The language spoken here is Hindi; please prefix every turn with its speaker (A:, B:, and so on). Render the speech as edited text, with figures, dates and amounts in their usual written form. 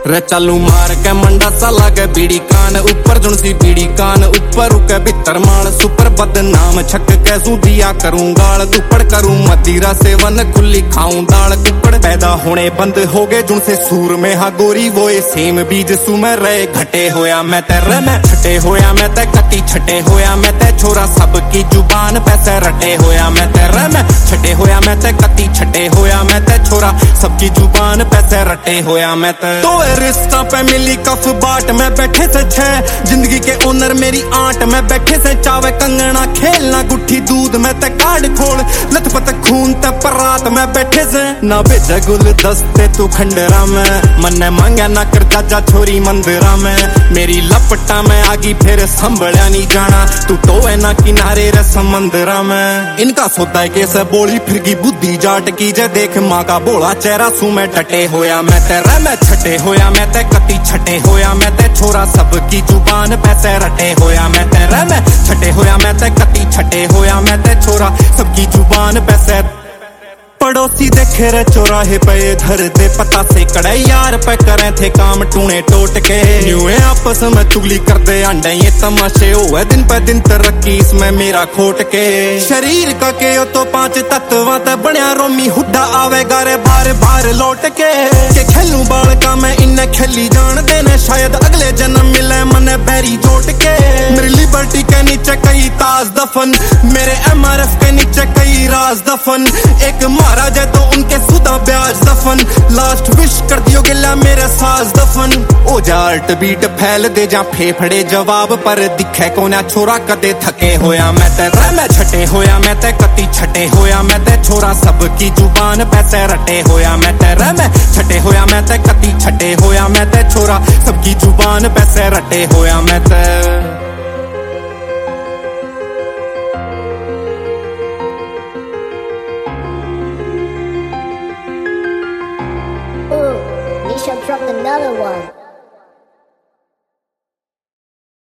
A: रे चालू मार के मंडा सा लागे बीड़ी कान ऊपर जुनसी बीड़ी कान ऊपर रुके भीतर माल सुपर बदनाम छक कैसू दिया करूं गाल दुपड़ करूं मदिरा सेवन खुली खाऊं दाल कुपड़ पैदा होने बंद हो गए जुनसे सूर में हा गोरी वो सेम बीज सू में रहे घटे होया मैं तेरे में छटे होया मैं ते कती छटे होया मैं ते छोरा सबकी जुबान पैसे रटे होया मैं तेरे में छटे होया मैं ते कती छटे होया मैं ते छोरा सबकी जुबान पैसे रटे होया मैं ते तो रिश्ता पे मिली कफ बाट में बैठे से छह जिंदगी के ओनर मेरी आंट में बैठे से चावे कंगना खेलना गुट्ठी दूध में ते कार्ड खोल लथपथ खून ते परात में बैठे से ना भेजा गुल दस्ते तू खंडरा में मन मांगा ना कर जाजा छोरी मंदिरा में मेरी लपटा में आगी फिर संभलिया नहीं जाना तू तो है ना किनारे रे समंदरा में इनका सोता है कैसे बोली फिर की बुद्धि जाट की जे देख माँ का बोला चेहरा सू में टटे होया मैं तेरे में छटे होया मैं ते कती छटे होया मैं ते छोरा सबकी जुबान पैसे रटे होया मैं तेरे में छटे होया मैं ते कती छटे होया मैं ते छोरा सबकी जुबान पैसे पड़ोसी देखे रे चौराहे पे धर दे पता से कड़े यार पे करे थे काम टूने टोट के न्यूए आपस में चुगली कर दे अंडे ये तमाशे हुए दिन पे दिन तरक्की इसमें मेरा खोट के शरीर का के तो 5 तत्व ते बनिया रोमी हुड्डा आवेगा रे बार बार लौट के खेलू बाल का मैं इन्हें खेली जान देने शायद अगले जन्म मिले मने बैरी जोट के मेरी लिबर्टी के नीचे कई ताज दफन मेरे MRF के नीचे कई राज दफन एक महाराज है तो उनके सुधा ब्याज दफन लास्ट विश कर दियो गिला मेरे साज दफन ओ जार्ट बीट फैल दे जा फेफड़े जवाब पर दिखे कोना छोरा कदे थके होया मैं तेरे में छटे होया मैं ते कती छटे होया मैं ते छोरा सबकी जुबान पैसे रटे होया मैं तेरे में छटे होया मैं ते कती छटे होया मैं ते छोरा सबकी जुबान पैसे रटे होया मैं ते
B: Ooh, Nisha dropped another one.